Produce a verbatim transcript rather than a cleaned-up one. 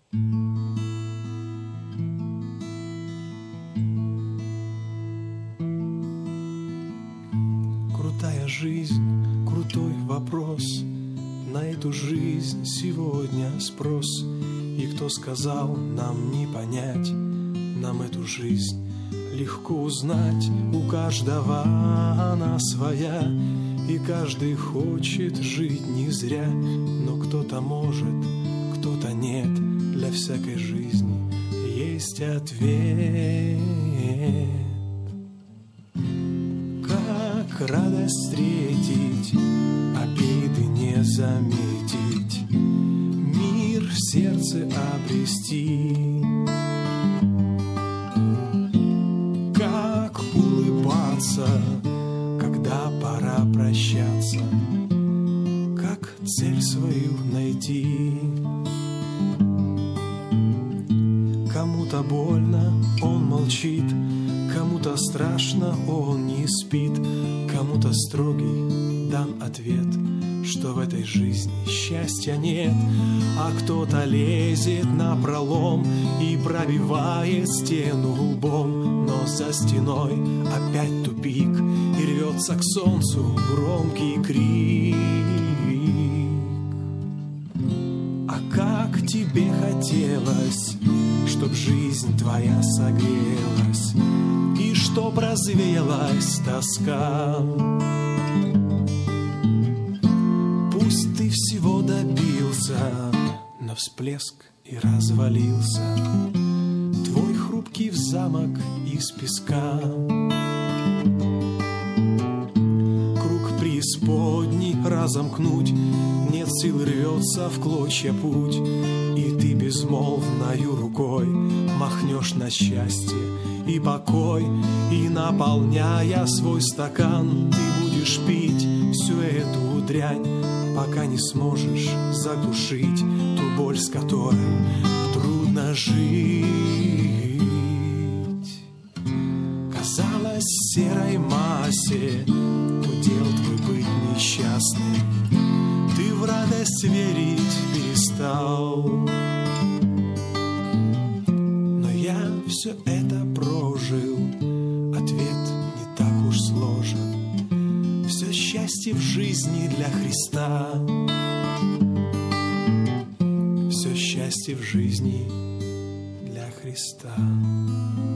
Крутая жизнь, крутой вопрос. На эту жизнь сегодня спрос. И кто сказал нам не понять, нам эту жизнь легко узнать. У каждого она своя, и каждый хочет жить не зря. Но кто-то может, кто-то нет. Для всякой жизни есть ответ. Как радость встретить, обиды не заметить, мир в сердце обрести. Как улыбаться, когда пора прощаться, как цель свою найти. Кому-то больно, он молчит, кому-то страшно, он не спит, кому-то строгий дан ответ, что в этой жизни счастья нет. А кто-то лезет напролом и пробивает стену лбом, но за стеной опять тупик, и рвется к солнцу громкий крик. А как тебе хотелось, чтоб жизнь твоя согрелась, и чтоб развеялась тоска. Пусть ты всего добился, но всплеск и развалился твой хрупкий замок из песка. Круг преисподней разомкнуть нет сил, рвется в клочья путь, и ты безмолвною рукой махнешь на счастье и покой, и, наполняя свой стакан, ты будешь пить всю эту дрянь, пока не сможешь заглушить ту боль, с которой трудно жить. Казалось, серой массе удел твой быть несчастным, ты в радость верить перестал. Но я все это прожил, ответ не так уж сложен. Все счастье в жизни для Христа. Все счастье в жизни для Христа.